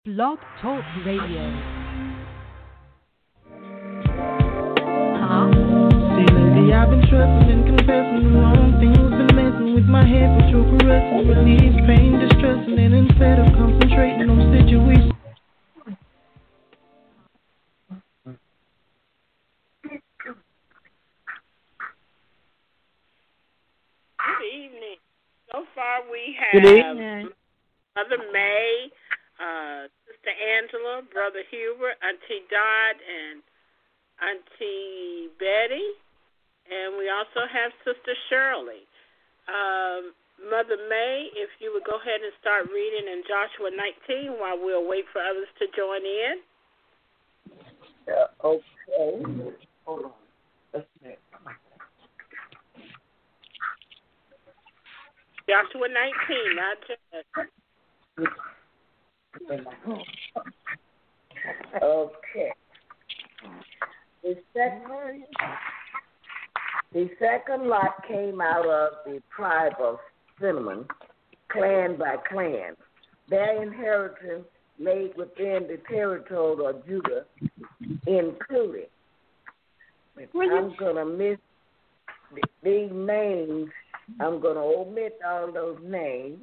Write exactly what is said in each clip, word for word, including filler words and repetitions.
Blog Talk Radio. See, lately I've been trusting and confessing the wrong things, been messing with my head, but you're caressing, relieves pain, distressing, and instead of concentrating on situations. Good evening. So far we Good have evening. Mother May, uh, Sister Angela, Brother Hubert, Auntie Dot, and Auntie Betty, and we also have Sister Shirley. Um, Mother May, if you would go ahead and start reading in Joshua nineteen while we'll wait for others to join in. Uh, okay. Hold on. Let's see. Joshua nineteen, not just. Okay. The second, the second lot came out of the tribe of Simeon, clan by clan. Their inheritance lay within the territory of Judah, including. I'm going to miss the, these names. I'm going to omit all those names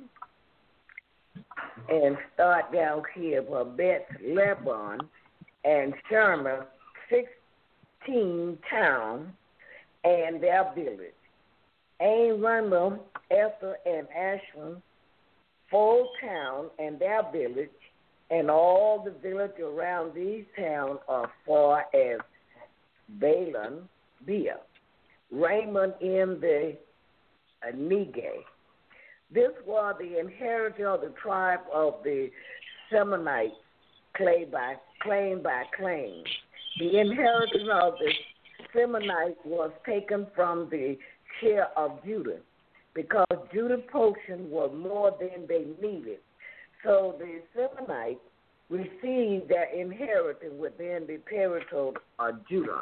and start down here for Beth Lebanon and Sherman, sixteen towns and their village. Ain, Rundle, Ether, and Ashland, four towns and their village, and all the village around these towns are far as Balaam, Bia, Raymond in the uh, Negay. This was the inheritance of the tribe of the Semonites, claim by claim by claim. The inheritance of the Semonites was taken from the share of Judah, because Judah's portion was more than they needed. So the Semonites received their inheritance within the territory of Judah.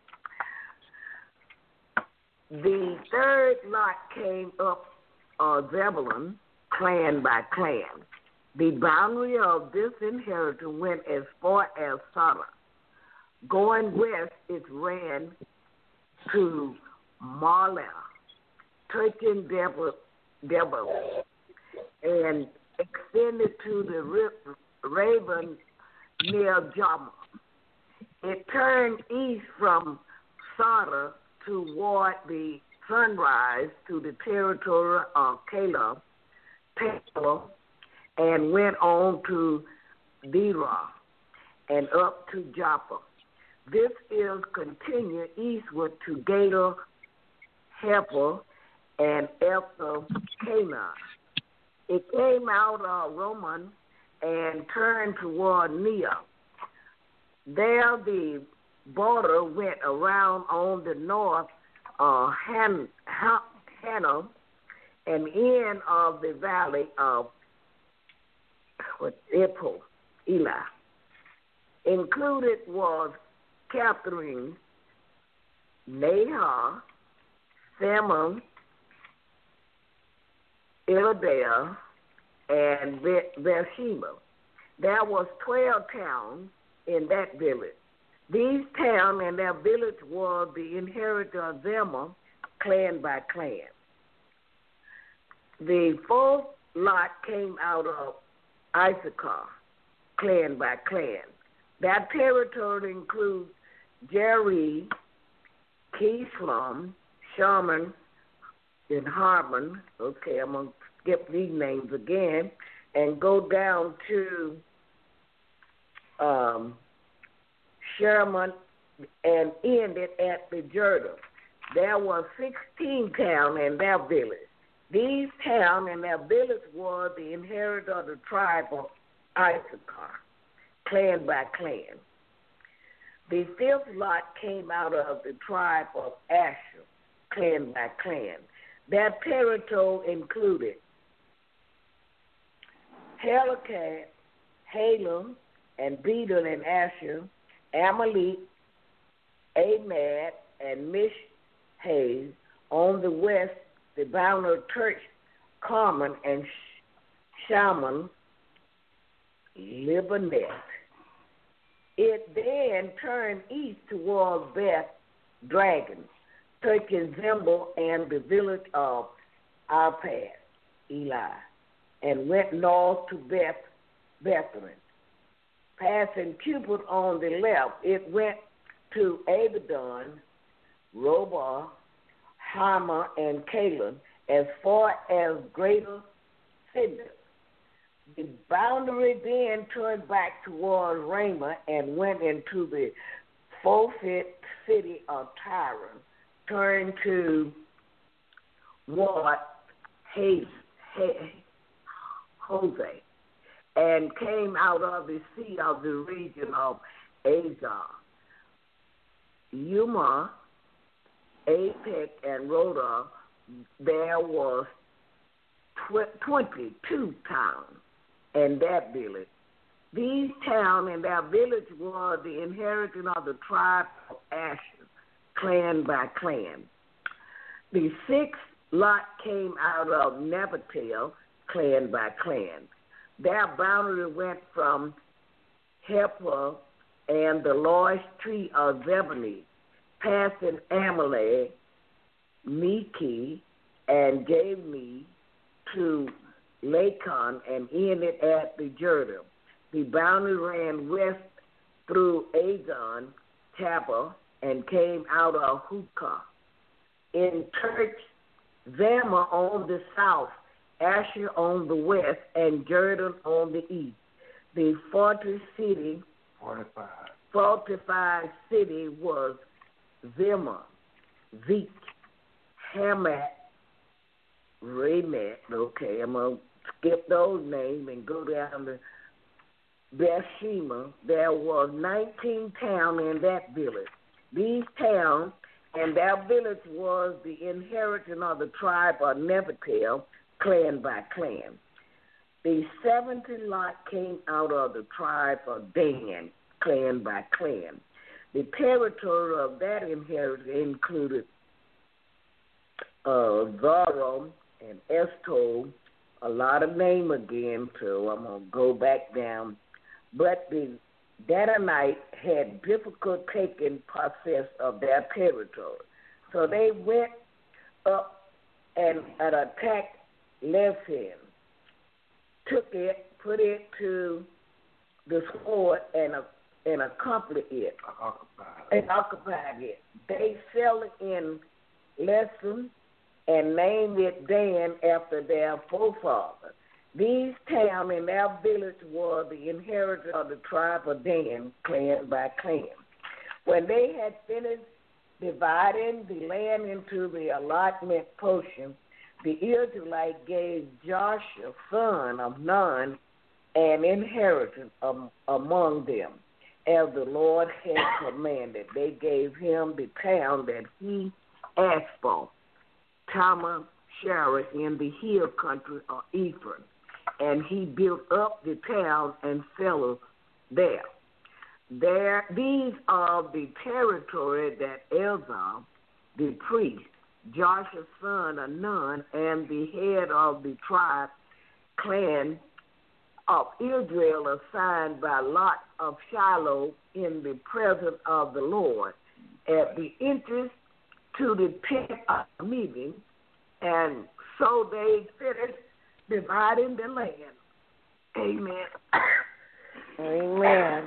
The third lot came up of Zebulun, clan by clan. The boundary of this inheritance went as far as Sodom. Going west, it ran to Marlah, touching Deborah, and extended to the Raven near Jama. It turned east from Sodom toward the sunrise to the territory of Caleb, Taylor, and went on to Derah and up to Joppa. This is continued eastward to Gator, Hefer, and Elsa Canaan. It came out of Roman and turned toward Nia. There the border went around on the north uh, Han, Han, Hannah and end of the valley of what, Epo, Eli. Included was Catherine, Nahar, Salmon, Eldale, and Beersheba. There was twelve towns in that village. These towns and their village were the inheritance of Zema, clan by clan. The fourth lot came out of Issachar, clan by clan. That territory includes Jerry, Keeslam, Sharman, and Harmon. Okay, I'm going to skip these names again and go down to um, Sherman and ended at the Jordan. There were sixteen towns and their village. These towns and their village were the inheritance of the tribe of Issachar, clan by clan. The fifth lot came out of the tribe of Asher, clan by clan. Their territory included Helikah, Halem, and Bedon and Asher, Amalek, Amad, and Mishhaz. On the west, the boundary of Church, Carmen, and Shaman, Libanet. It then turned east towards Beth Dragon, touching Zimble and the village of Arpad, Eli, and went north to Beth Bethlehem. Passing Cupid on the left, it went to Abaddon, Robah, Hamah, and Caleb, as far as Greater Sidon. The boundary then turned back towards Ramah and went into the forfeit city of Tyre, turned to what Hose, Hose, and came out of the sea of the region of Azar. Yuma, Apec, and Rhoda, there was tw- twenty-two towns and that village. These towns and their village were the inheritance of the tribe of Asher, clan by clan. The sixth lot came out of Naphtali, clan by clan. Their boundary went from Heper and the large tree of Zebulun, passing Amalek, Miki, and Jamie to Lacon and ended at the Jordan. The boundary ran west through Azon, Tabor, and came out of Hookah. In Church, Zama on the south, Asher on the west, and Jordan on the east. The fortress city, fortified, fortified city was Zimah, Zeke, Hamat, Ramet. Okay, I'm going to skip those names and go down to Bethshema. There was nineteen towns in that village. These towns and their village was the inheritance of the tribe of Naphtali, clan by clan. The seventy lot came out of the tribe of Dan, clan by clan. The territory of that inheritance included uh, Zoram and Estol, a lot of name again, so I'm going to go back down. But the Danite had difficult taking possession of their territory. So they went up and, and attacked Lebanon, took it, put it to the sword, and, uh, and accomplished it, occupied. and occupied it. They settled in Lebanon and named it Dan after their forefathers. These towns and their village were the inheritance of the tribe of Dan, clan by clan. When they had finished dividing the land into the allotment portion, the Israelite gave Joshua, son of Nun, an inheritance um, among them, as the Lord had commanded. They gave him the town that he asked for, Tamar Sharah, in the hill country of Ephraim. And he built up the town and settled there. There, these are the territory that Elzah, the priest, Joshua's son of Nun, and the head of the tribe, clan of Israel, assigned by lot of Shiloh in the presence of the Lord, at the entrance to the tent of meeting, and so they finished dividing the land. Amen. Amen.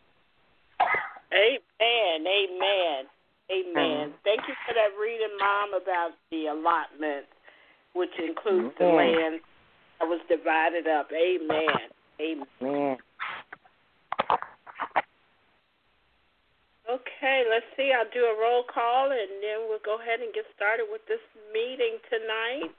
Amen. Amen. Amen. Thank you for that reading, Mom, about the allotment, which includes the land that was divided up. Amen. Amen. Okay, let's see. I'll do a roll call, and then we'll go ahead and get started with this meeting tonight.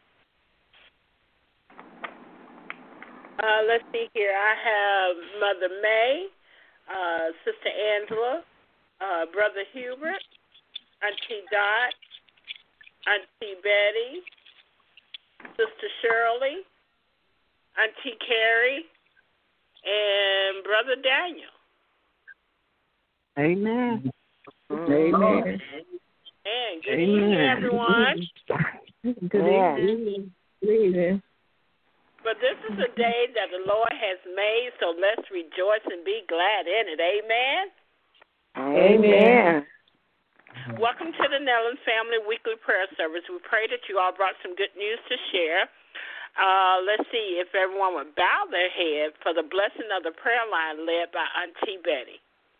Uh, let's see here. I have Mother May, uh, Sister Angela, uh, Brother Hubert, Auntie Dot, Auntie Betty, Sister Shirley, Auntie Carrie, and Brother Daniel. Amen. Amen. And good Amen. Evening, everyone. Good evening. Good evening. But this is a day that the Lord has made, so let's rejoice and be glad in it. Amen? Amen. Welcome to the Nellen Family Weekly Prayer Service. We pray that you all brought some good news to share. Uh, let's see if everyone would bow their head for the blessing of the prayer line led by Auntie Betty.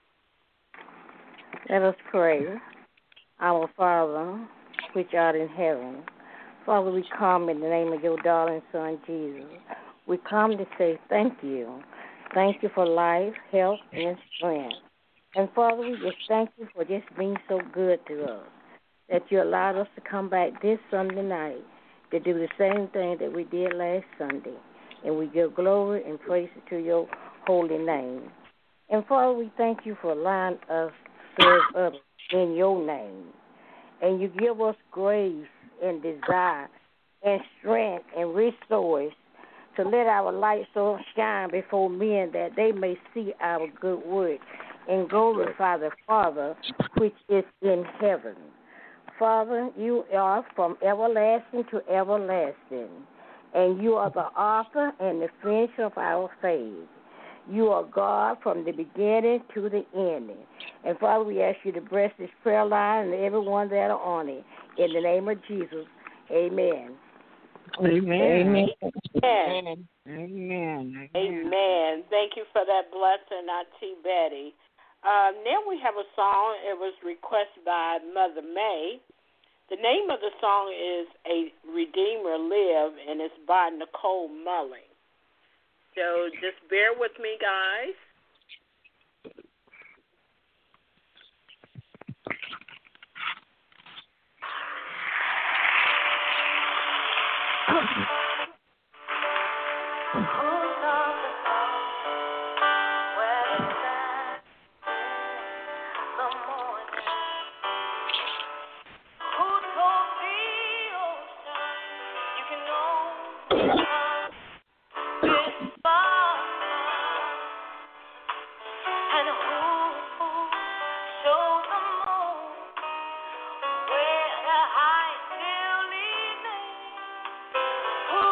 Let us pray. Our Father, which art in heaven, Father, we come in the name of your darling Son, Jesus. We come to say thank you. Thank you for life, health, and strength. And, Father, we just thank you for just being so good to us, that you allowed us to come back this Sunday night to do the same thing that we did last Sunday. And we give glory and praise to your holy name. And, Father, we thank you for allowing us to serve others in your name. And you give us grace and desire and strength and resource to let our light so shine before men that they may see our good work and glorify the Father which is in heaven. Father, you are from everlasting to everlasting, and you are the author and the finisher of our faith. You are God from the beginning to the ending. And, Father, we ask you to bless this prayer line and everyone that are on it. In the name of Jesus, amen. Amen. Amen. Amen. Amen. Thank you for that blessing, Auntie Betty. Uh, then we have a song. It was requested by Mother May. The name of the song is A Redeemer Live, and it's by Nicole Mulling. So just bear with me, guys. Who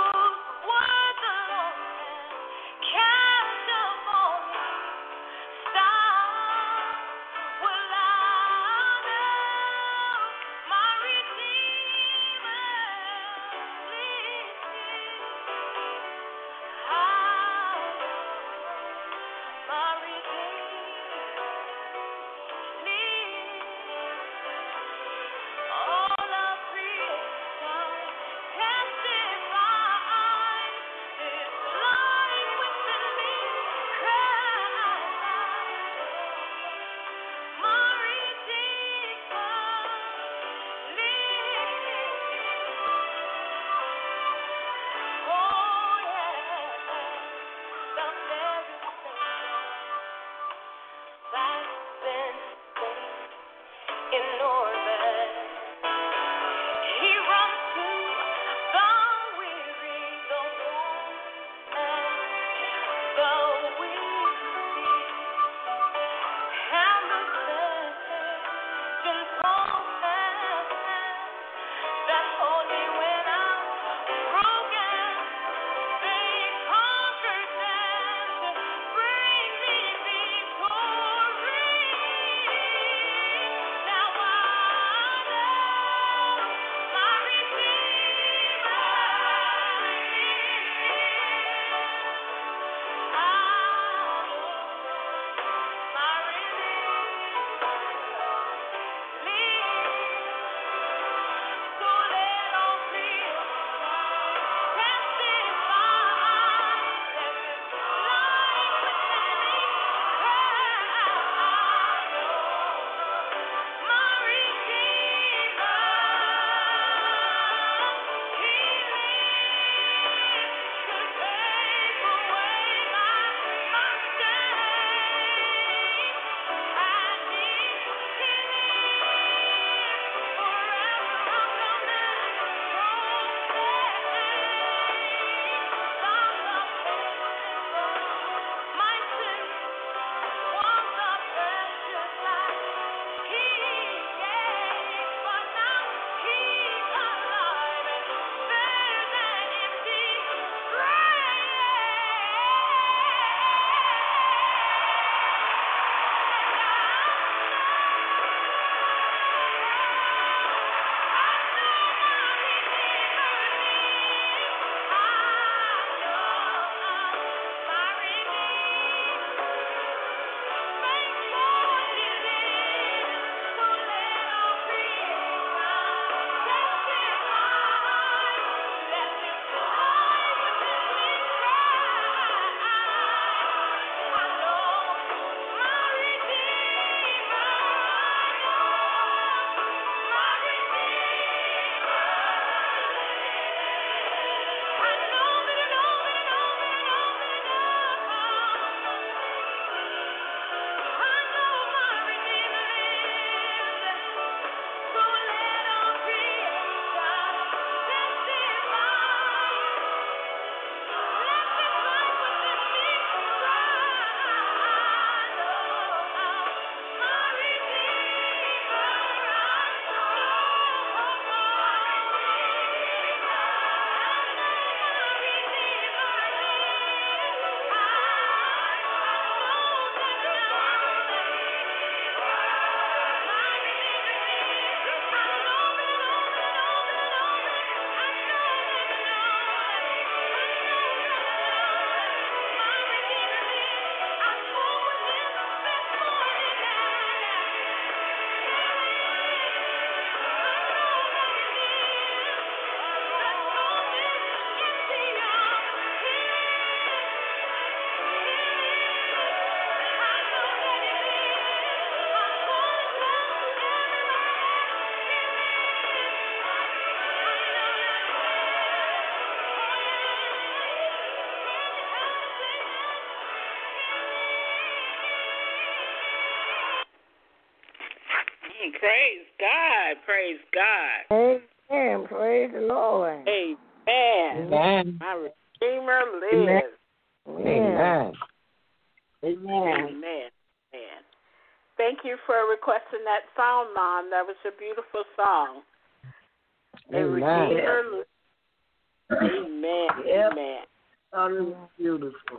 Praise God. Praise God. Amen. Praise the Lord. Amen. Amen. My Redeemer lives. Amen. Amen. Amen. Amen. Thank you for requesting that song, Mom. That was a beautiful song. A Amen. Redeemer lives. Amen. Yep. Amen. Oh, it was beautiful.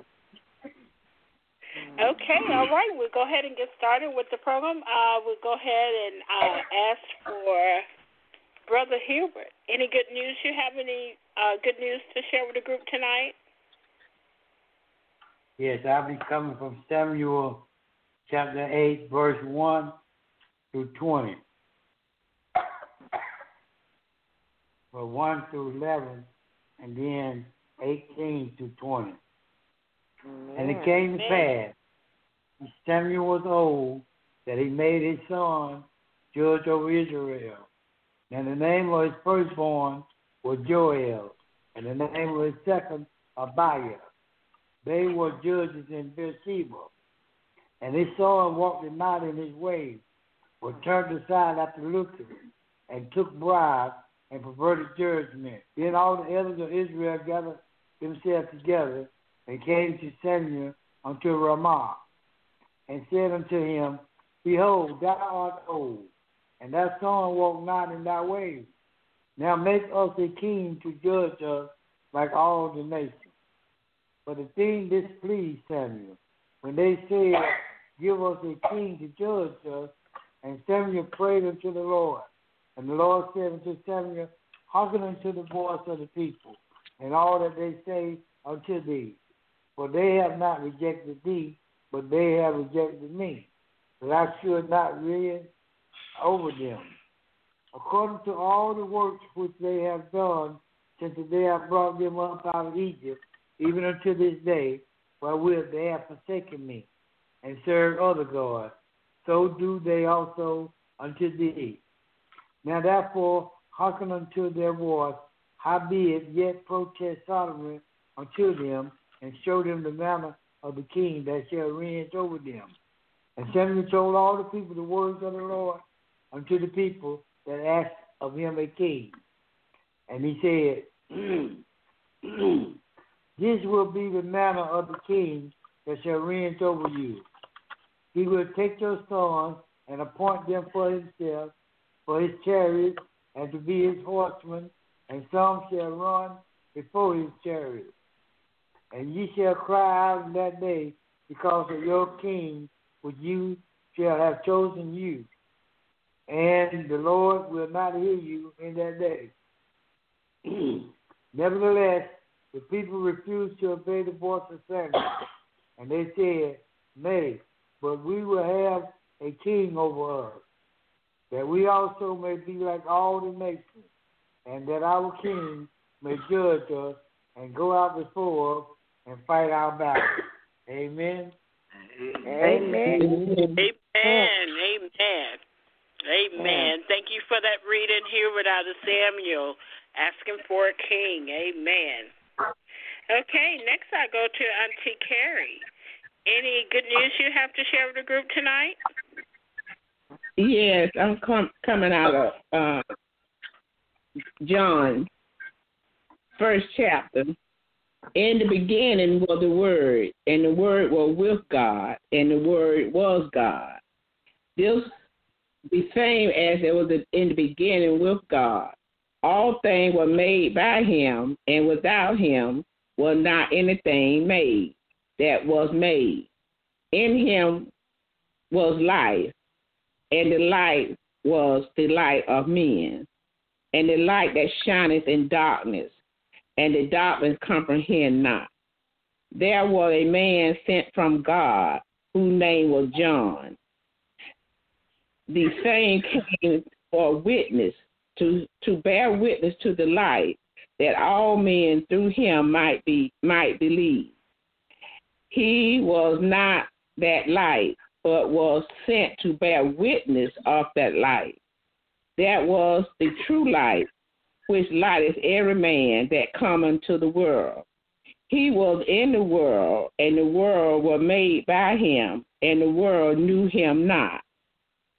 Okay, all right. We'll go ahead and get started with the program. Uh, we'll go ahead and uh, ask for Brother Hubert. Any good news? You have any uh, good news to share with the group tonight? Yes, I'll be coming from Samuel chapter eight, verse one through twenty. Well, one through eleven, and then eighteen to twenty. Amen. And it came to pass, when Samuel was old, that he made his son judge over Israel. And the name of his firstborn was Joel, and the name of his second, Abiah. They were judges in Beersheba. And his son walked not in his ways, but turned aside after looking, and took bribes, and perverted judgment. Then all the elders of Israel gathered themselves together, and came to Samuel unto Ramah, and said unto him, Behold, thou art old, and thy son walk not in thy ways. Now make us a king to judge us like all the nations. But the thing displeased Samuel, when they said, Give us a king to judge us. And Samuel prayed unto the Lord. And the Lord said unto Samuel, Hearken unto the voice of the people, and all that they say unto thee. For they have not rejected thee, but they have rejected me, that I should not reign over them. According to all the works which they have done since the day I brought them up out of Egypt, even unto this day, wherewith they have forsaken me, and served other gods, so do they also unto thee. Now therefore hearken unto their voice, howbeit yet protest solemnly unto them, and show them the manner of the king that shall reign over them. And Samuel told all the people the words of the Lord unto the people that asked of him a king. And he said, This will be the manner of the king that shall reign over you. He will take your sons and appoint them for himself, for his chariots, and to be his horsemen, and some shall run before his chariots. And ye shall cry out in that day because of your king, which you shall have chosen you. And the Lord will not hear you in that day. Nevertheless, the people refused to obey the voice of Samuel, and they said, Nay, but we will have a king over us, that we also may be like all the nations, and that our king may judge us and go out before us and fight our battle. Amen. Amen. Amen. Amen. Amen. Thank you for that reading here without a Samuel asking for a king. Amen. Okay, next I go to Auntie Carrie. Any good news you have to share with the group tonight? Yes, I'm com- coming out of uh, John, first chapter. In the beginning was the Word, and the Word was with God, and the Word was God. This the same as it was in the beginning with God. All things were made by him, and without him was not anything made that was made. In him was life, and the light was the light of men, and the light that shineth in darkness, and the darkness comprehend not. There was a man sent from God, whose name was John. The same came for witness, to, to bear witness to the light, that all men through him might be might believe. He was not that light, but was sent to bear witness of that light. That was the true light, which lighteth every man that cometh into the world. He was in the world, and the world was made by him, and the world knew him not.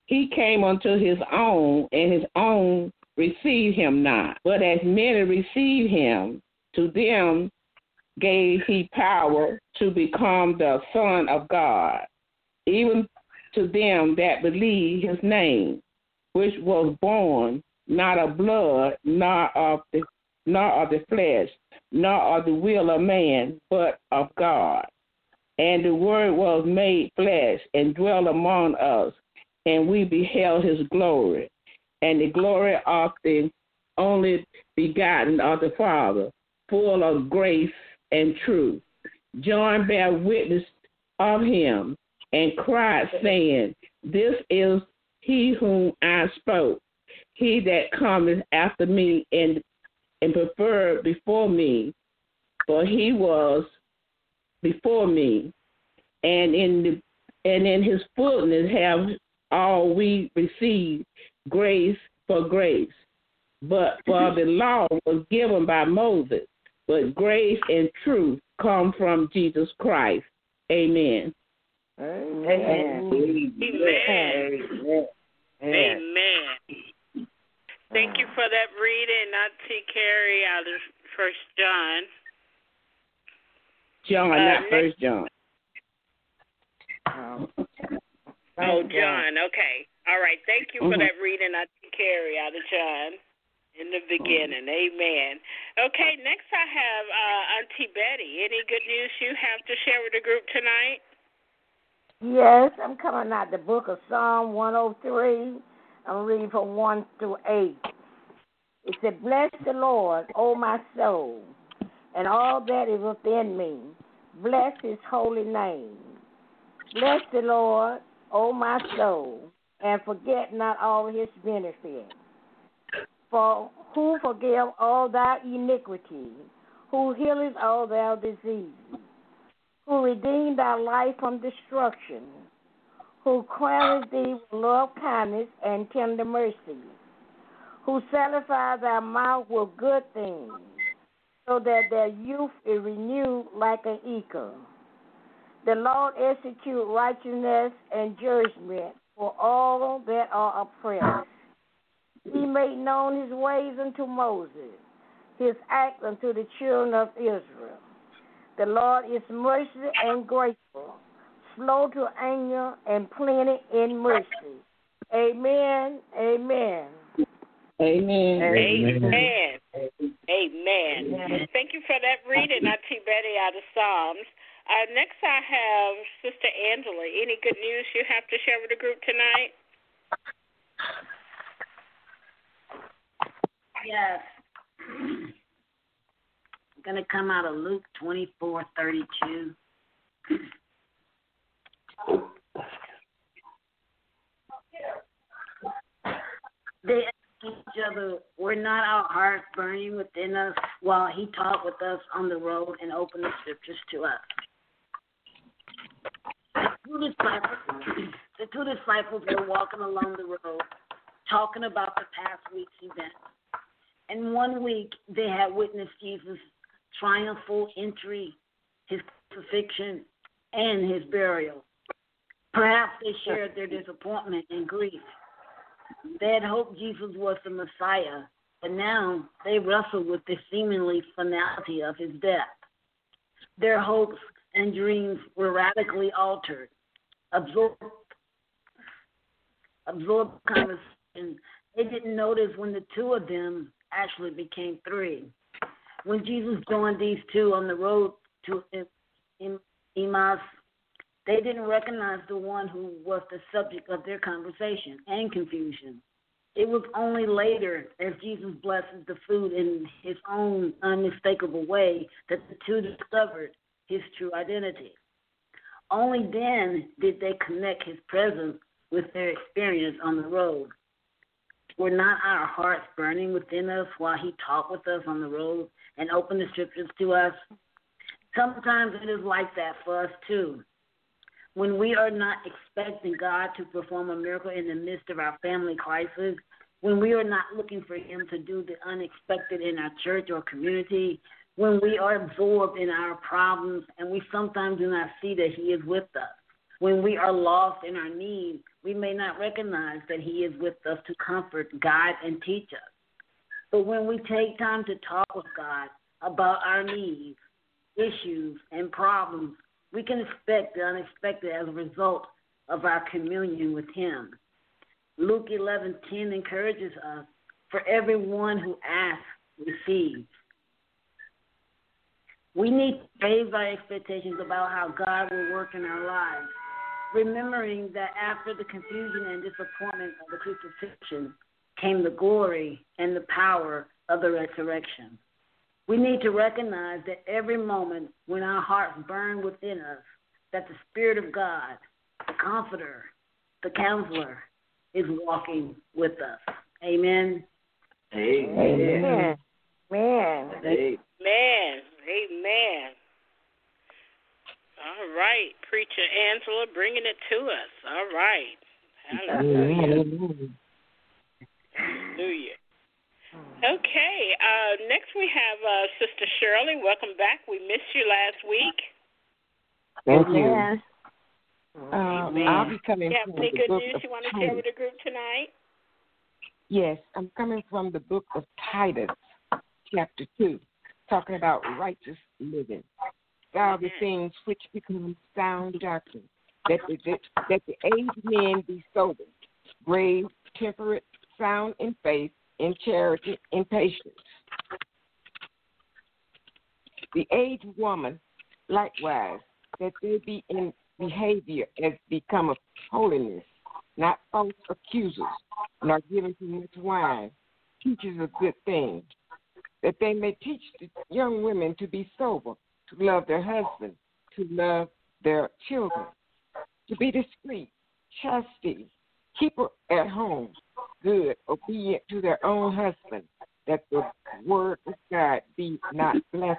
He came unto his own, and his own received him not. But as many received him, to them gave he power to become the Son of God, even to them that believe his name, which was born not of blood, nor of the nor of the flesh, nor of the will of man, but of God. And the Word was made flesh and dwelt among us, and we beheld his glory, and the glory of the only begotten of the Father, full of grace and truth. John bare witness of him, and cried, saying, This is he whom I spoke. He that cometh after me and and preferred before me, for he was before me, and in the and in his fullness have all we received grace for grace. But for the law was given by Moses, but grace and truth come from Jesus Christ. Amen. Amen. Amen. Amen. Amen. Thank you for that reading, Auntie Carrie, out of First John. John, Uh, not next- First John. Um, Oh, John. Okay. All right. Thank you for Mhm. that reading, Auntie Carrie, out of John. In the beginning. Amen. Okay. Next, I have uh, Auntie Betty. Any good news you have to share with the group tonight? Yes, I'm coming out the book of Psalm one oh three. I'm reading from one through eight. It said, Bless the Lord, O my soul, and all that is within me. Bless his holy name. Bless the Lord, O my soul, and forget not all his benefits. For who forgive all thy iniquity, who healeth all thy diseases, who redeemed thy life from destruction, who crowned thee with love, kindness, and tender mercy, who satisfied thy mouth with good things, so that their youth is renewed like an eagle. The Lord execute righteousness and judgment for all that are oppressed. He made known his ways unto Moses, his acts unto the children of Israel. The Lord is merciful and grateful, slow to anger, and plenty in mercy. Amen. Amen. Amen. Amen. Amen. Thank you for that reading, Auntie Betty, out of Psalms. Uh, next, I have Sister Angela. Any good news you have to share with the group tonight? Yes. I'm going to come out of Luke twenty-four thirty-two. They asked each other, were not our hearts burning within us while he talked with us on the road and opened the scriptures to us? The two disciples, the two disciples were walking along the road, talking about the past week's events. And one week, they had witnessed Jesus' triumphal entry, his crucifixion, and his burial. Perhaps they shared their disappointment and grief. They had hoped Jesus was the Messiah, but now they wrestled with the seemingly finality of his death. Their hopes and dreams were radically altered. Absorbed, absorbed conversation, they didn't notice when the two of them actually became three. When Jesus joined these two on the road to Emmaus, they didn't recognize the one who was the subject of their conversation and confusion. It was only later, as Jesus blesses the food in his own unmistakable way, that the two discovered his true identity. Only then did they connect his presence with their experience on the road. Were not our hearts burning within us while he talked with us on the road and opened the scriptures to us? Sometimes it is like that for us too. When we are not expecting God to perform a miracle in the midst of our family crisis, when we are not looking for him to do the unexpected in our church or community, when we are absorbed in our problems and we sometimes do not see that he is with us, When we are lost in our need, we may not recognize that He is with us to comfort, guide, and teach us. But when we take time to talk with God about our needs, issues, and problems, we can expect the unexpected as a result of our communion with Him. Luke eleven ten encourages us, for everyone who asks receives. We need to raise our expectations about how God will work in our lives, remembering that after the confusion and disappointment of the crucifixion came the glory and the power of the resurrection. We need to recognize that every moment when our hearts burn within us, that the Spirit of God, the Comforter, the Counselor, is walking with us. Amen. Amen. Amen. Amen. Amen. Amen. All right, Preacher Angela, bringing it to us. All right. Hallelujah. Hallelujah. Okay, uh, next we have uh, Sister Shirley. Welcome back. We missed you last week. Thank you. Amen. Um, I'll be coming You have from any the good book news of you want to Titus. share with the group tonight? Yes, I'm coming from the book of Titus, chapter two, talking about righteous living. Thou the things which become sound doctrine, that the, that the aged men be sober, grave, temperate, sound in faith, in charity, in patience. The aged woman, likewise, that they be in behavior as becometh holiness, not false accusers, nor given to much wine, teachers of good things, that they may teach the young women to be sober, to love their husbands, to love their children, to be discreet, chastity, keeper at home, good, obedient to their own husband, that the word of God be not blasphemed.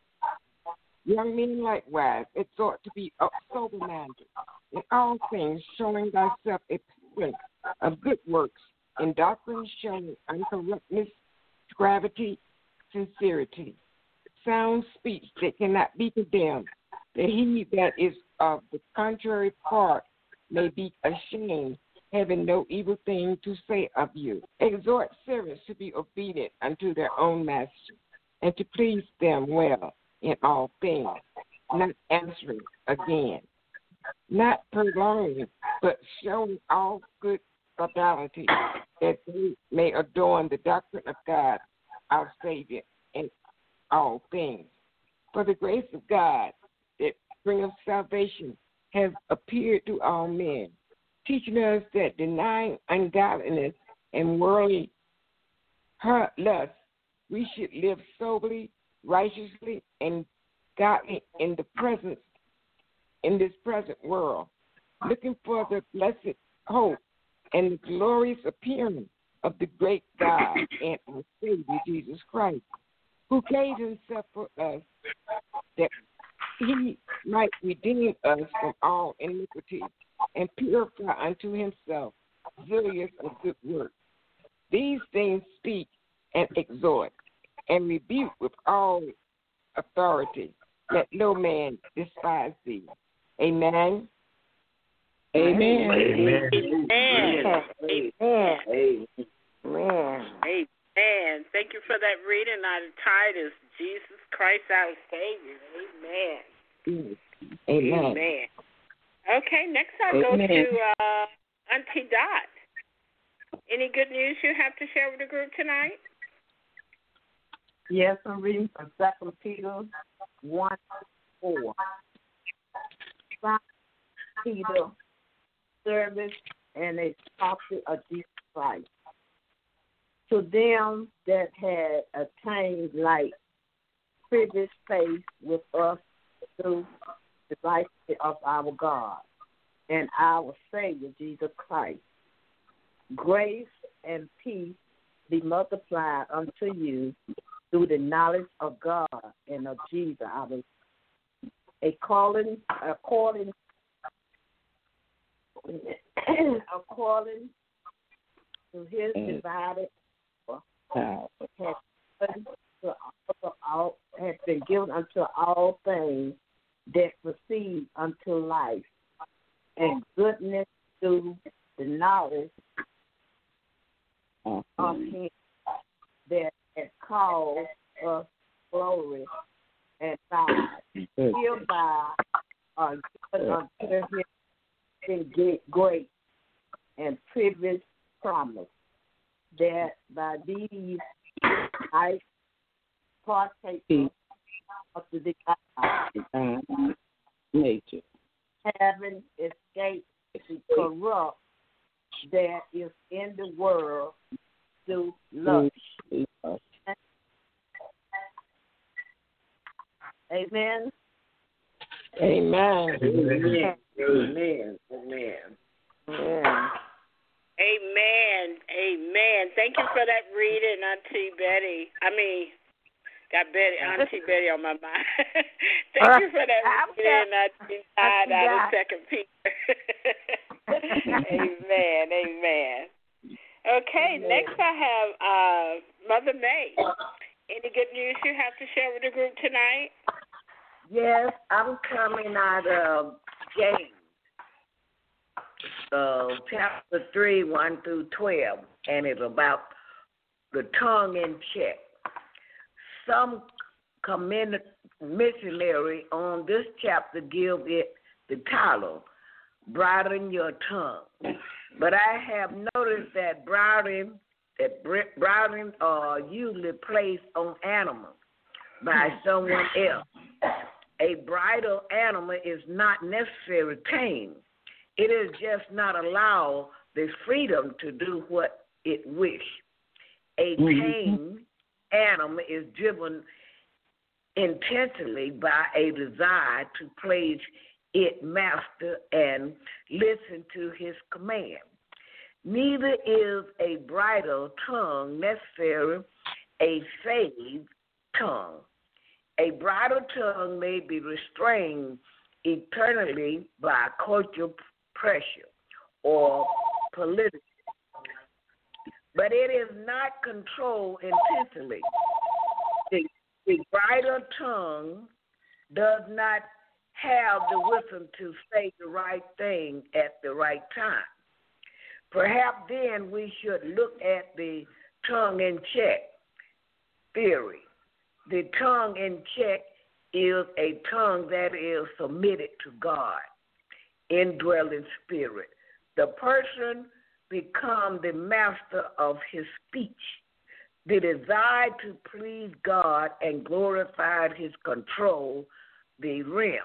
Young men likewise exhort to be sober-minded, in all things showing thyself a pattern of good works, in doctrine showing uncorruptness, gravity, sincerity, sound speech that cannot be condemned, that he that is of the contrary part may be ashamed, having no evil thing to say of you. Exhort servants to be obedient unto their own master, and to please them well in all things, not answering again, not prolonging, but showing all good fidelity, that they may adorn the doctrine of God, our Savior, in all things. For the grace of God that bringeth salvation has appeared to all men, teaching us that denying ungodliness and worldly lust, we should live soberly, righteously, and godly in the presence in this present world, looking for the blessed hope and the glorious appearing of the great God and our Savior Jesus Christ, who gave himself for us that he might redeem us from all iniquity and purify unto himself zealous of good works. These things speak and exhort and rebuke with all authority. Let no man despise thee. Amen. Amen. Amen. Amen. Amen. Amen. Amen. Thank you for that reading out of Titus. Jesus Christ, our Savior. Amen. Amen. Amen. Okay, next I'll go Amen. to uh, Auntie Dot. Any good news you have to share with the group tonight? Yes, I'm reading from Second Peter one four. Second Peter, service and a prophet of Jesus Christ. To them that had attained like previous faith with us through the life of our God and our Savior Jesus Christ, grace and peace be multiplied unto you through the knowledge of God and of Jesus, our according according according to his divided has been, to all, has been given unto all things that proceed unto life, and goodness through the knowledge of him that has called us glory and God. Hereby are given unto him in great and privileged promise, that by these I partake of the divine nature, having escaped the corrupt that is in the world through lust. Amen. Amen. Amen. Amen. Amen. Yeah. Amen. Amen. Thank you for that reading, Auntie Betty. I mean, got Betty, Auntie Betty on my mind. Thank you for that reading, Auntie Todd out of Second Peter. Amen. Amen. Okay, amen. Next I have uh, Mother May. Any good news you have to share with the group tonight? Yes, I'm coming out of James. Uh, chapter three, one through twelve, and it's about the tongue in check. Some comment missionary on this chapter give it the title, "Bridling Your Tongue." But I have noticed that bridling, that bridling are usually placed on animals by someone else. A bridled animal is not necessarily tame. It is just not allowed the freedom to do what it wish. A tame animal is driven intentionally by a desire to please its master and listen to his command. Neither is a bridled tongue necessarily a saved tongue. A bridled tongue may be restrained eternally by cultural pressure or political, but it is not controlled intentionally. The, the bridled tongue does not have the wisdom to say the right thing at the right time. Perhaps then we should look at the tongue in check theory. The tongue in check is a tongue that is submitted to God, indwelling spirit. The person becomes the master of his speech. The desire to please God and glorify his control the realm.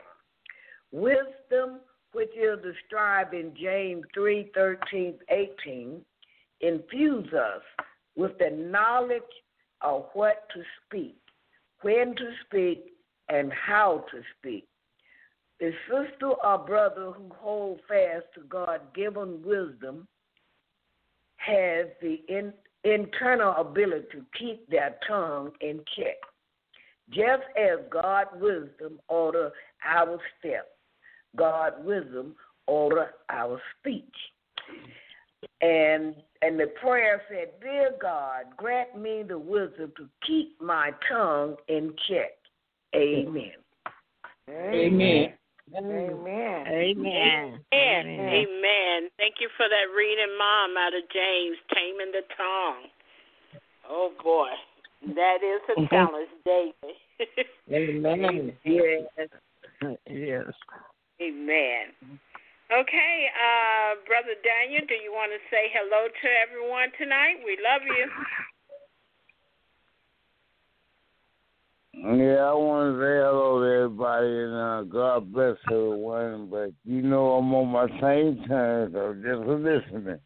Wisdom, which is described in James three, thirteen, eighteen, infuse us with the knowledge of what to speak, when to speak, and how to speak. The sister or brother who hold fast to God-given wisdom has the in, internal ability to keep their tongue in check. Just as God's wisdom order our steps, God's wisdom order our speech. And and the prayer said, "Dear God, grant me the wisdom to keep my tongue in check." Amen. Amen. Amen. Amen. Amen. Amen. Thank you for that reading, Mom, out of James, Taming the Tongue. Oh, boy. That is a challenge daily. Amen. Yes. Yes. Amen. Okay, uh, Brother Daniel, do you want to say hello to everyone tonight? We love you. Yeah, I want to say hello to everybody, and uh, God bless everyone. But you know I'm on my same time, so just listening.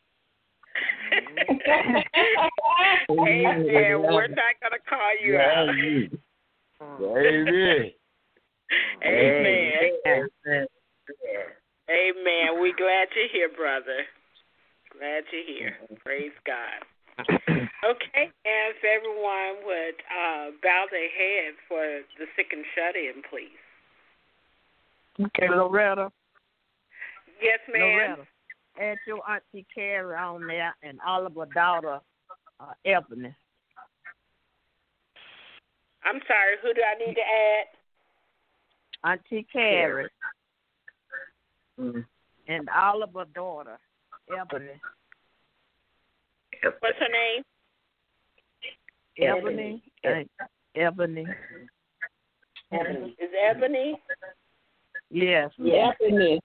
Amen. We're not going to call you yeah, out. Amen. Amen. Amen. Amen. We're glad you're here, brother. Glad you're here. Praise God. Okay, and if everyone would uh, bow their head for the sick and shut in, please. Okay, Loretta. Yes, ma'am. Loretta, add your Auntie Carrie on there and Oliver's daughter, uh, Ebony. I'm sorry, who do I need to add? Auntie Carrie. Mm. and Oliver's daughter, Ebony. What's her name? Ebony. Ebony. Ebony. Ebony. Is Ebony? Yes. Yes. Ebony.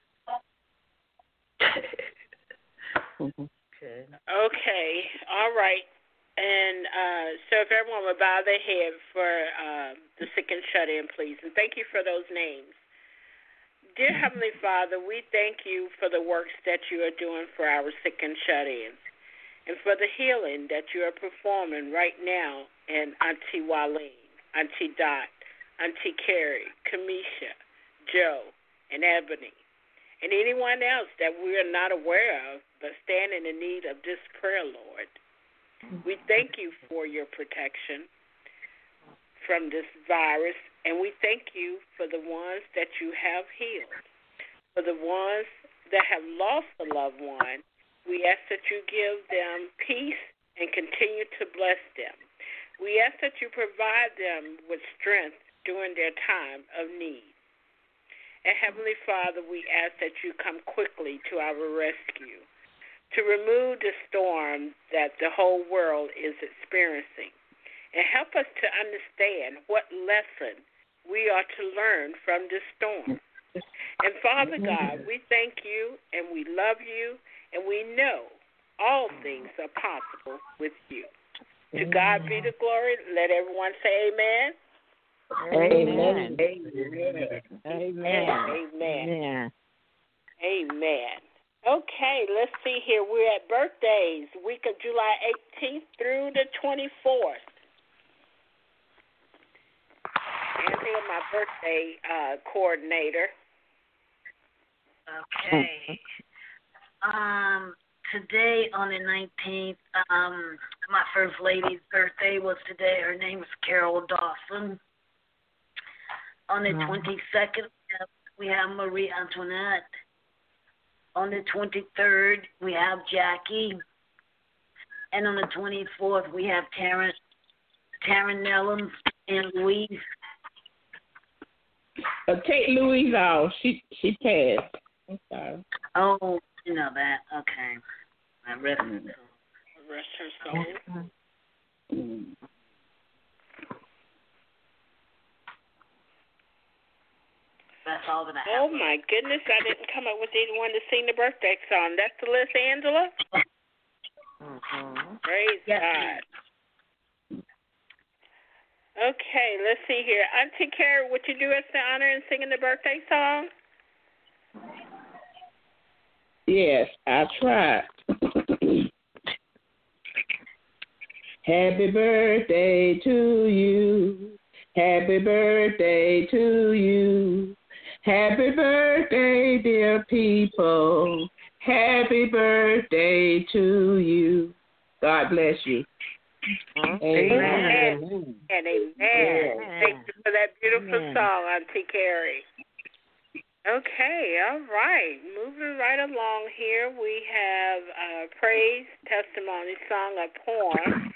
Okay. Okay. All right. And uh, so if everyone would bow their head for uh, the sick and shut in, please. And thank you for those names. Dear Heavenly Father, we thank you for the works that you are doing for our sick and shut ins, and for the healing that you are performing right now in Auntie Walene, Auntie Dot, Auntie Carrie, Kamisha, Joe, and Ebony, and anyone else that we are not aware of but stand in the need of this prayer, Lord. We thank you for your protection from this virus, and we thank you for the ones that you have healed. For the ones that have lost a loved one, we ask that you give them peace and continue to bless them. We ask that you provide them with strength during their time of need. And Heavenly Father, we ask that you come quickly to our rescue, to remove the storm that the whole world is experiencing, and help us to understand what lesson we are to learn from this storm. And Father God, we thank you and we love you, and we know all things are possible with you. To God be the glory. Let everyone say amen. Amen. Amen. Amen. Amen. Amen. Okay, let's see here. We're at birthdays, week of July eighteenth through the twenty-fourth. Angela, my birthday uh, coordinator. Okay. Um, today on the nineteenth, um, my first lady's birthday was today. Her name is Carol Dawson. On the twenty-second, we have Marie Antoinette. On the twenty-third, we have Jackie. And on the twenty-fourth, we have Taryn, Taryn Nellum and Louise. Uh, take Louise off. She she passed. I'm sorry. Oh, you know that. Okay. I rest her soul. Rest her soul. Mm. That's all that I Oh, have. my goodness. I didn't come up with anyone to sing the birthday song. That's the list, Angela? Mm-hmm. Praise Yes, God. Okay, let's see here. Auntie Carrie, would you do us the honor in singing the birthday song? Yes, I tried. Happy birthday to you. Happy birthday to you. Happy birthday, dear people. Happy birthday to you. God bless you. Amen. Amen. Amen. And amen. Amen. Thank you for that beautiful Amen. song, Auntie Carrie. Okay, all right. Moving right along here, we have uh, praise, testimony, song, or poem.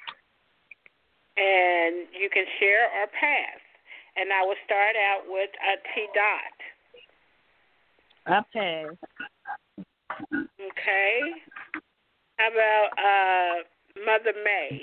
And you can share or pass. And I will start out with Auntie Dot. I pass. Okay. How about uh, Mother May?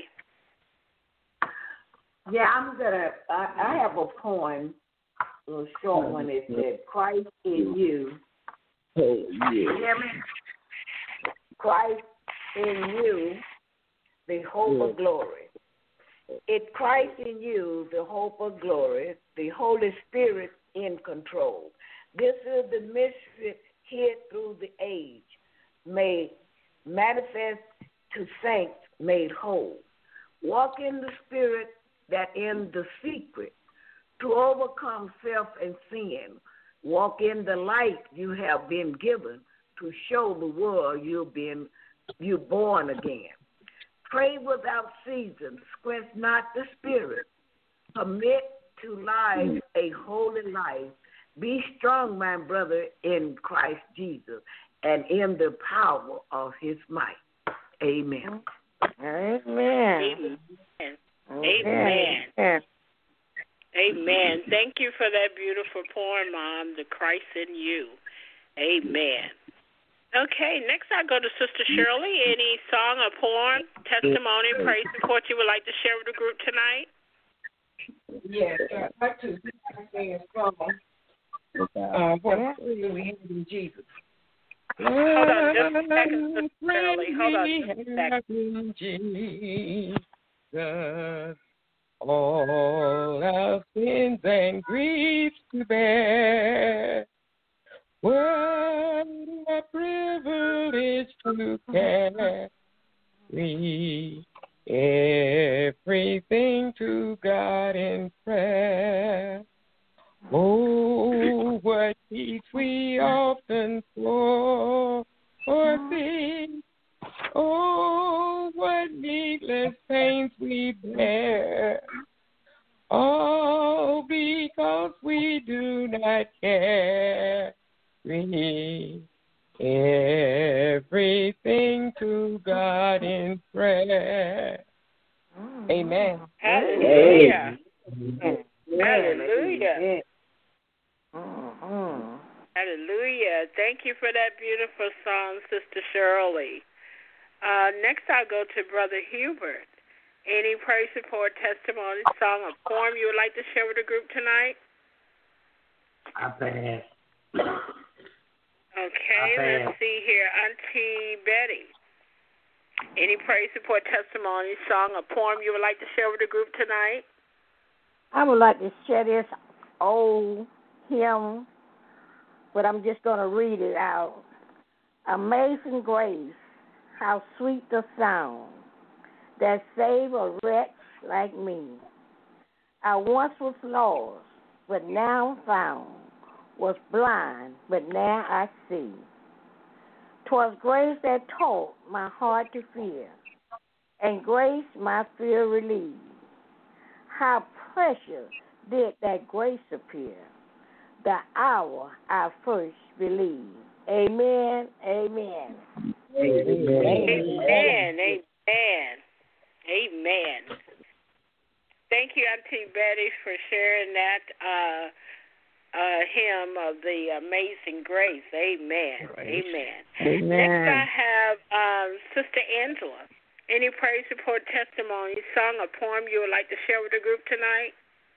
Yeah, I'm gonna. I, I have a poem, a little short one. It said, "Christ in you." Oh, yeah. You hear me? Christ in you, the hope of glory. It Christ in you, the hope of glory, the Holy Spirit in control. This is the mystery hid through the age, made manifest to saints made whole. Walk in the Spirit that in the secret to overcome self and sin. Walk in the light you have been given to show the world you've been you born again. Pray without season, quench not the spirit. Commit to life a holy life. Be strong, my brother, in Christ Jesus and in the power of his might. Amen. Amen. Amen. Amen. Amen. Amen. Thank you for that beautiful poem, Mom, The Christ in You. Amen. Okay, next I'll go to Sister Shirley. Any song or poem, testimony, praise report you would like to share with the group tonight? Yes, I'd like to sing a song. Uh, what freedom we have in Jesus. Hold on just a second, Sister Shirley. Hold on just a second. Jesus, all our sins and griefs to bear. What a privilege to carry everything to God in prayer. Oh, what peace we often foresee. Oh, what needless pains we bear. All because we do not care. Everything to God in prayer. Amen. Hallelujah. Hallelujah. Mm-hmm. Hallelujah. Thank you for that beautiful song, Sister Shirley. Uh, next, I'll go to Brother Hubert. Any praise report, testimony, song, or poem you would like to share with the group tonight? I pass. Okay, let's see here. Auntie Betty. Any praise report, testimony, song, or poem you would like to share with the group tonight? I would like to share this old hymn, but I'm just going to read it out. Amazing grace, how sweet the sound that saved a wretch like me. I once was lost, but now found, was blind, but now I see. 'Twas grace that taught my heart to fear, and grace my fear relieved. How precious did that grace appear, the hour I first believed. Amen, amen. Amen, amen, amen. Amen. Thank you, Auntie Betty, for sharing that uh, uh, hymn of the Amazing Grace. Amen. Amen. Amen. Next, I have um, Sister Angela. Any praise report, testimony, song, or poem you would like to share with the group tonight?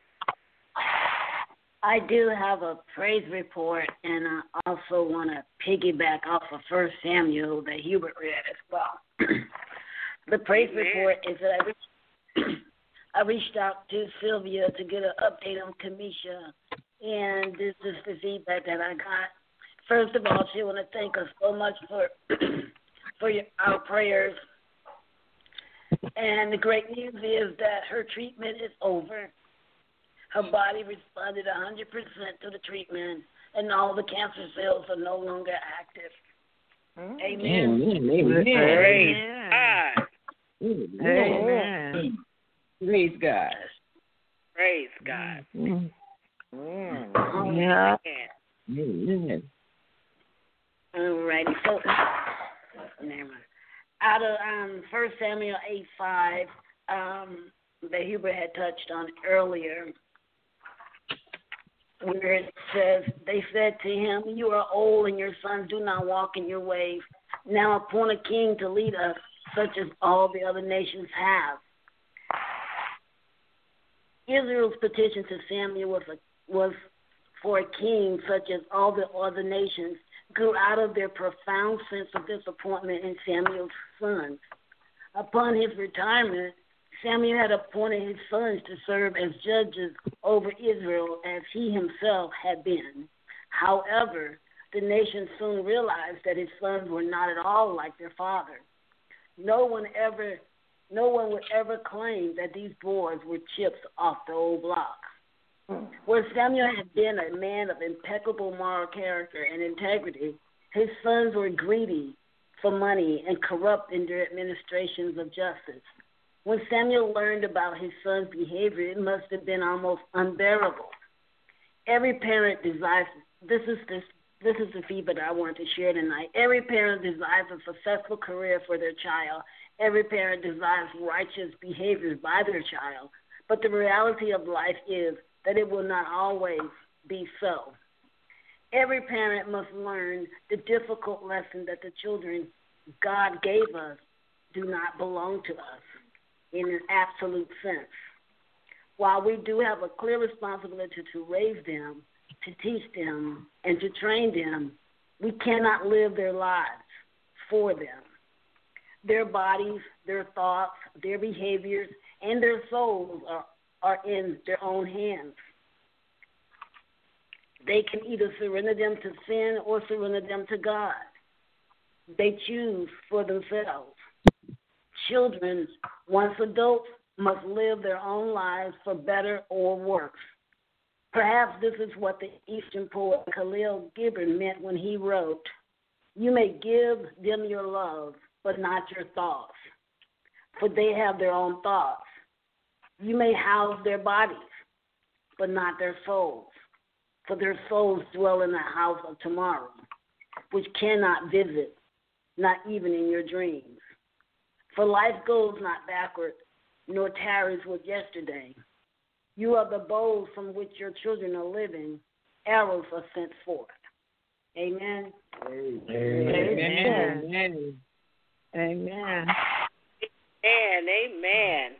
I do have a praise report, and I also want to piggyback off of First Samuel that Hubert read as well. The praise Amen. report is that I reached, I reached out to Sylvia to get an update on Kamisha, and this is the feedback that I got. First of all, she want to thank us so much for for your, our prayers. And the great news is that her treatment is over. Her body responded one hundred percent to the treatment, and all the cancer cells are no longer active. Mm. Amen. Amen. Praise Amen. God. Amen. Praise God. Praise God. Mm. Amen. Yeah. Amen. Amen. All righty. So, never mind. Out of um, First Samuel eight five, um, that Hubert had touched on earlier, where it says, they said to him, you are old and your sons do not walk in your ways. Now appoint a king to lead us, such as all the other nations have. Israel's petition to Samuel was, a, was for a king such as all the other nations grew out of their profound sense of disappointment in Samuel's sons. Upon his retirement, Samuel had appointed his sons to serve as judges over Israel as he himself had been. However, the nation soon realized that his sons were not at all like their father. No one ever, no one would ever claim that these boys were chips off the old block. Where Samuel had been a man of impeccable moral character and integrity, his sons were greedy for money and corrupt in their administrations of justice. When Samuel learned about his son's behavior, it must have been almost unbearable. Every parent desires, this is this, this is the feedback I wanted to share tonight. Every parent desires a successful career for their child. Every parent desires righteous behaviors by their child. But the reality of life is that it will not always be so. Every parent must learn the difficult lesson that the children God gave us do not belong to us in an absolute sense. While we do have a clear responsibility to raise them, to teach them, and to train them, we cannot live their lives for them. Their bodies, their thoughts, their behaviors, and their souls are, are in their own hands. They can either surrender them to sin or surrender them to God. They choose for themselves. Children, once adults, must live their own lives for better or worse. Perhaps this is what the Eastern poet Khalil Gibran meant when he wrote, "You may give them your love, but not your thoughts, for they have their own thoughts. You may house their bodies, but not their souls, for their souls dwell in the house of tomorrow, which cannot visit, not even in your dreams. For life goes not backward, nor tarries with yesterday. You are the bows from which your children are living. Arrows are sent forth." Amen. Amen. Amen. Amen. Amen. Amen. Amen.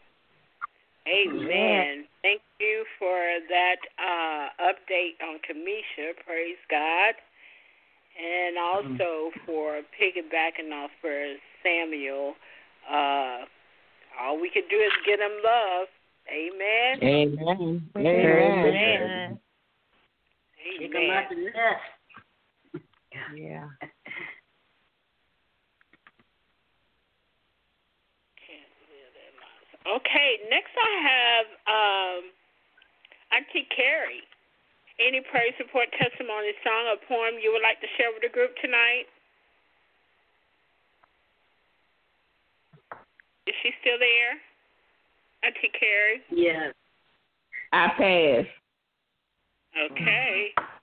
Amen. Thank you for that uh, update on Kamisha. Praise God. And also for piggybacking off for Samuel. Uh, all we can do is give him love. Amen. Amen. Amen. Amen. Kick him out the nest. Yeah. Okay, next I have um, Auntie Carrie. Any praise report, testimony, song, or poem you would like to share with the group tonight? Is she still there? Auntie Carrie? Yes. I pass. Okay.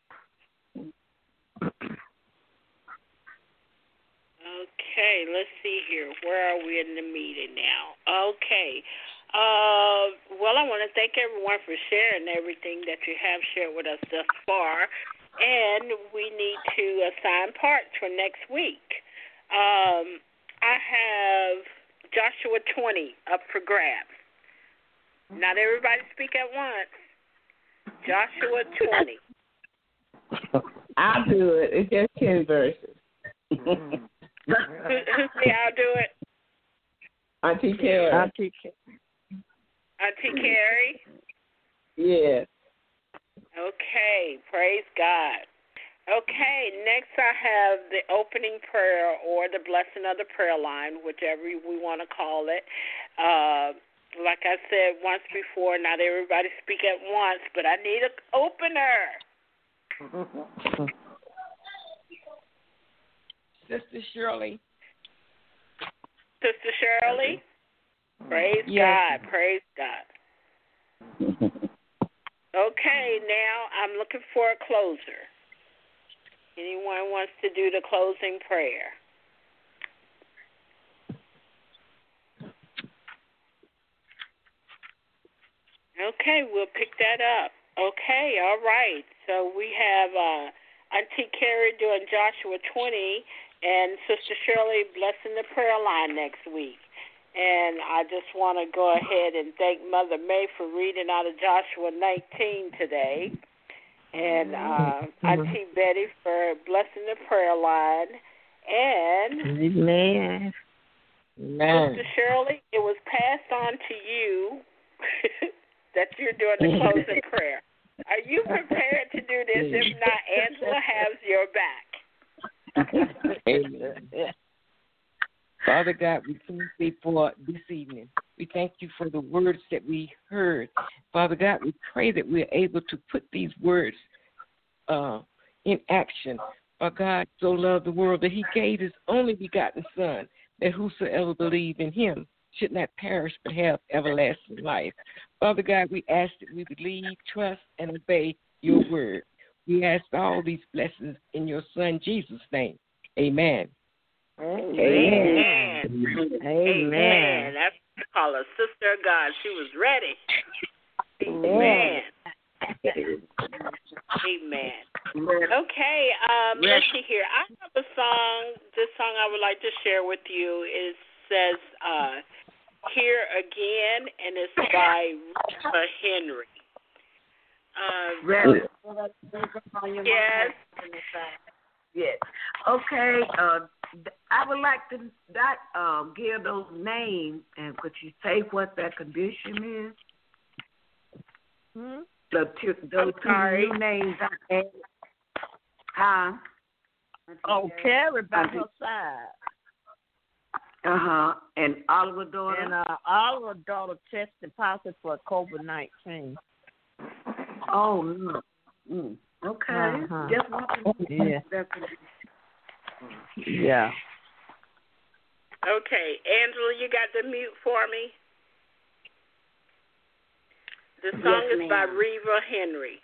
Okay, let's see here. Where are we in the meeting now? Okay. Uh, well, I want to thank everyone for sharing everything that you have shared with us thus far. And we need to assign parts for next week. Um, I have Joshua twenty up for grabs. Not everybody speak at once. Joshua twenty. I'll do it. It's just ten verses. who, who say I'll do it? Auntie Carrie. Auntie Carrie. Auntie Carrie? Yes. Okay, praise God. Okay, next I have the opening prayer or the blessing of the prayer line, whichever we want to call it. Uh, like I said once before, not everybody speak at once, but I need an opener. Sister Shirley. Sister Shirley? Praise Yes. God, praise God. Okay, now I'm looking for a closer. Anyone wants to do the closing prayer? Okay, we'll pick that up. Okay, all right. So we have uh, Auntie Carrie doing Joshua twenty and Sister Shirley blessing the prayer line next week. And I just want to go ahead and thank Mother May for reading out of Joshua nineteen today. And uh, Auntie Betty for blessing the prayer line. And Amen. Sister Shirley, it was passed on to you that you're doing the closing prayer. Are you prepared to do this? If not, Angela has your back. Amen. Father God, we thank you for this evening. We thank you for the words that we heard. Father God, we pray that we're able to put these words uh, in action. For God so loved the world that he gave his only begotten Son, that whosoever believe in him should not perish but have everlasting life. Father God, we ask that we believe, trust, and obey your word. We ask all these blessings in your Son, Jesus' name. Amen. Amen. Amen. Amen. That's what we call a sister of God. She was ready. Amen. Amen. Okay, um, let's see here. I have a song. This song I would like to share with you. It says uh, "Here Again," and it's by Rita Henry. Uh, Really? Yes. Yes. Okay. Uh, I would like to not um, give those names, and could you say what that condition is? Hmm? The two, those two new names I had. Huh? Oh, Carrie by her side. Uh huh. And Oliver's daughter. And uh, Oliver's daughter tested positive for COVID nineteen. Oh no. Mm. Okay. Uh-huh. Just want to yeah. That yeah. Okay, Angela, you got the mute for me. The song Yes, is by ma'am. Reva Henry.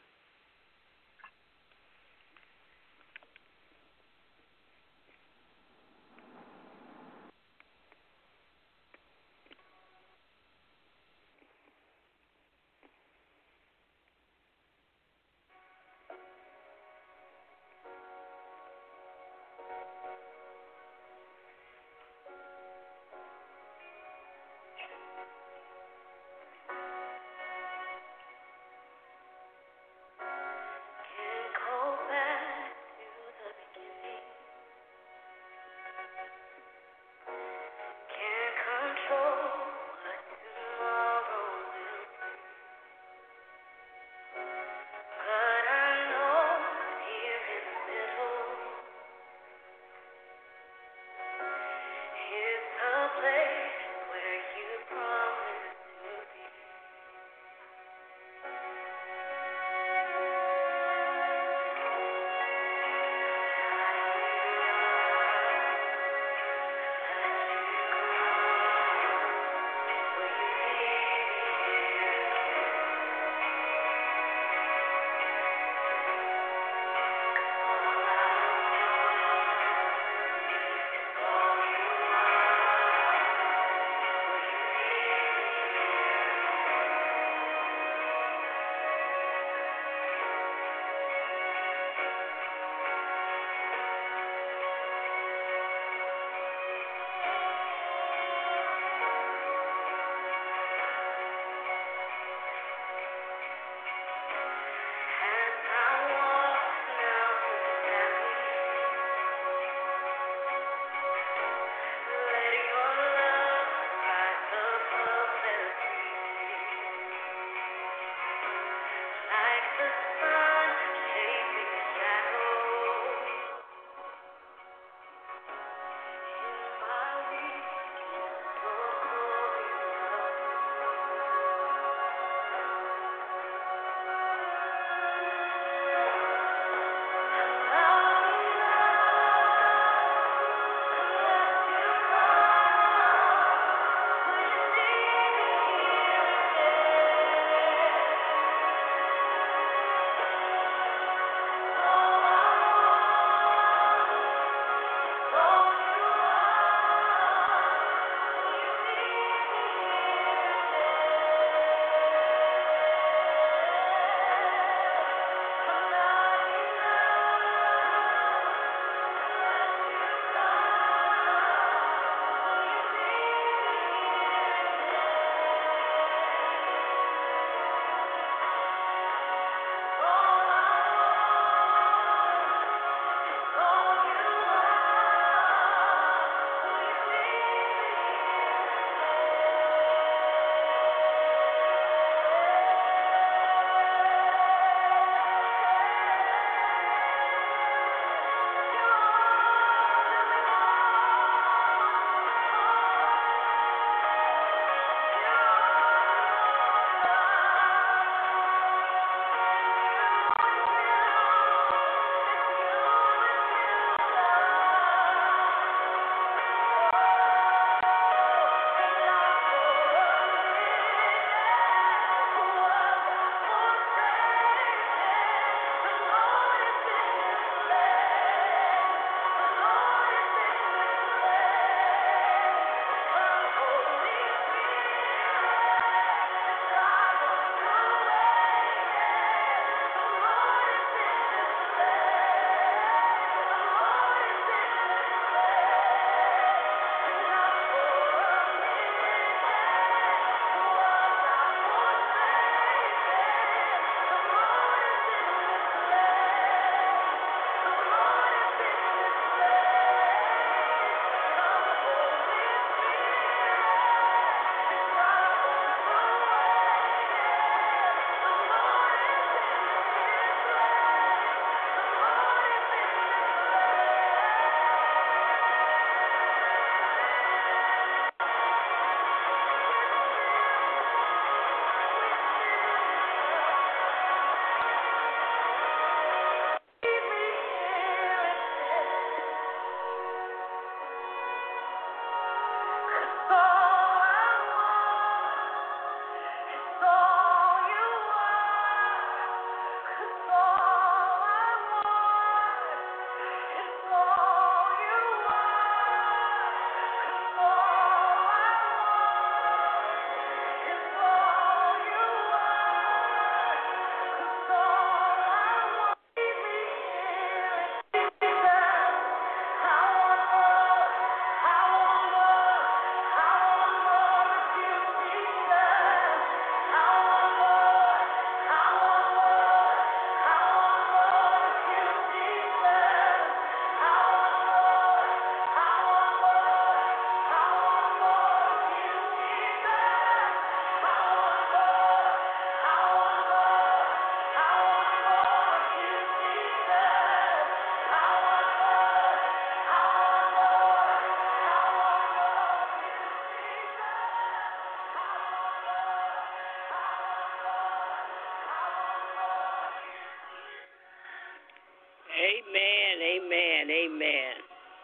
amen, amen.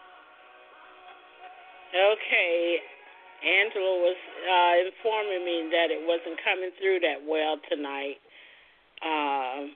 Okay, Angela was uh, informing me that it wasn't coming through that well tonight. Um,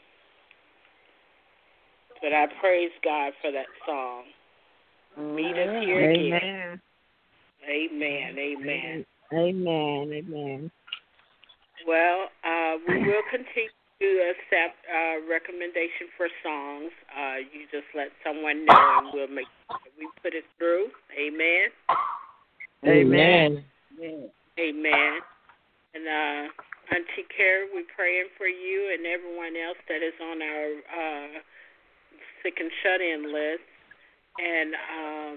but I praise God for that song. Meet us here again. Amen, amen. Amen, amen. Well, uh, we will continue to accept uh, recommendation for songs. Uh, you just let someone know, and we'll make sure that we put it through. Amen. Amen. Amen. Amen. And uh, Auntie Carrie, we're praying for you and everyone else that is on our uh, sick and shut-in list. And um,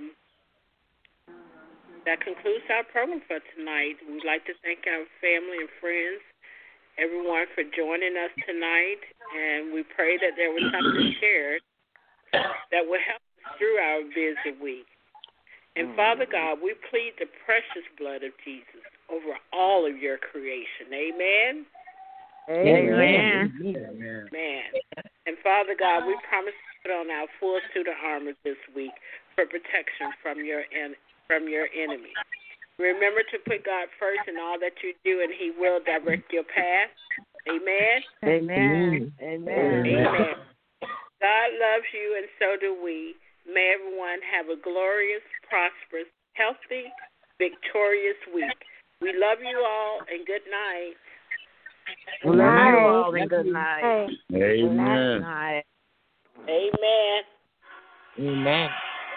that concludes our program for tonight. We'd like to thank our family and friends, everyone, for joining us tonight. And we pray that there was something shared that will help us through our busy week. And Father God, we plead the precious blood of Jesus over all of your creation. Amen? Amen. Amen. Amen. And Father God, we promise to put on our full suit of armor this week for protection from your en- from your enemies. Remember to put God first in all that you do, and he will direct your path. Amen? Amen. Amen. Amen. God loves you, and so do we. May everyone have a glorious, prosperous, healthy, victorious week. We love you all, and good night. We love you all, and good night. Amen. Good night. Amen. Amen.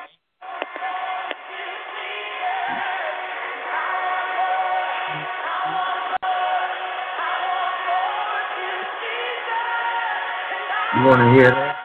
You want to hear that?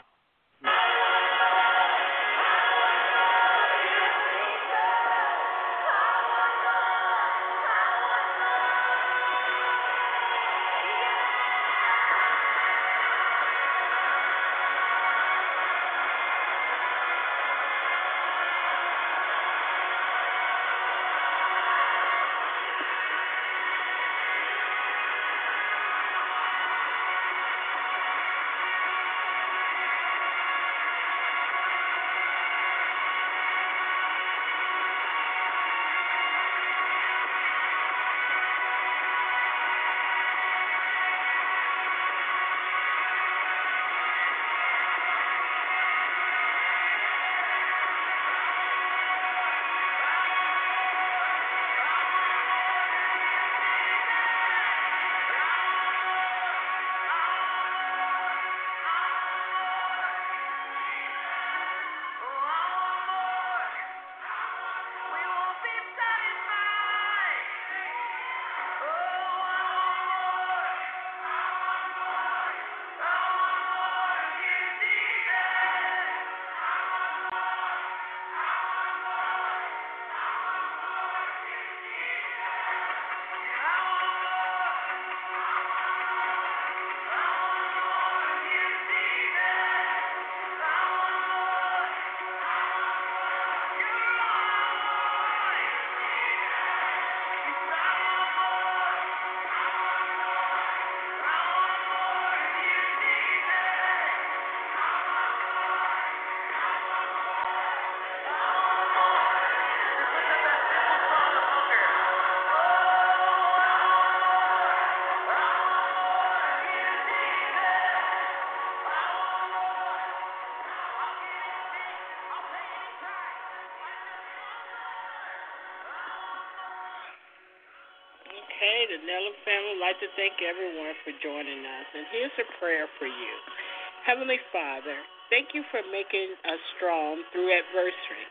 Okay, the Nella family would like to thank everyone for joining us. And here's a prayer for you. Heavenly Father, thank you for making us strong through adversity.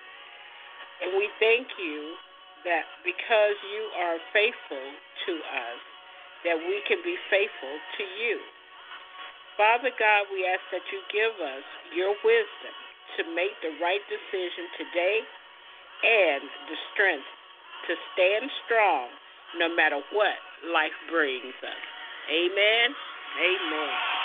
And we thank you that because you are faithful to us, that we can be faithful to you. Father God, we ask that you give us your wisdom to make the right decision today and the strength to stand strong no matter what life brings us. Amen. Amen.